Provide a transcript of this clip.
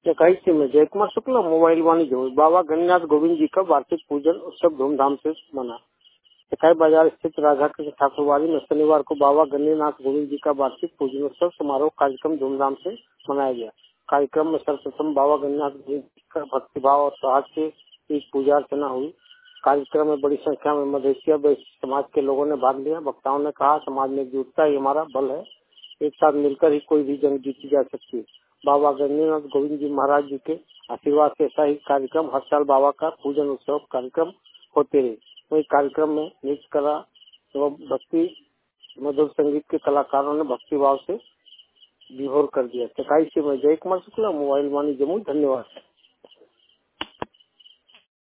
इकाई में जय कुमार शुक्ला मोबाइल वाणिज्य बाबा गणनाथ गोविंद जी का वार्षिक पूजन उत्सव धूमधाम से मना। इकाई बाजार स्थित राधा कृष्ण ठाकुरवाड़ी में शनिवार को बाबा गणनाथ गोविंद जी का वार्षिक पूजन उत्सव समारोह कार्यक्रम धूमधाम से मनाया गया। कार्यक्रम में सर्वप्रथम बाबा गणनाथ गोविंद जी का भक्तिभाव और साहस से एक पूजा अर्चना हुई। कार्यक्रम में बड़ी संख्या में मधेसिया समाज के लोगों ने भाग लिया। वक्ताओं ने कहा, समाज में एकजुटता ही हमारा बल है, एक साथ मिलकर ही कोई भी जंग जीती जा सकती है। बाबा गणनाथ गोविंद जी महाराज जी के आशीर्वाद से ऐसा ही कार्यक्रम हर साल बाबा का पूजन उत्सव कार्यक्रम होते रहे। वही कार्यक्रम में नृत्य कला एवं भक्ति मधुर संगीत के कलाकारों ने भक्ति भाव से विभोर कर दिया। इकाई से मैं जय कुमार शुक्ला मोबाइल वाणी जमुई। धन्यवाद।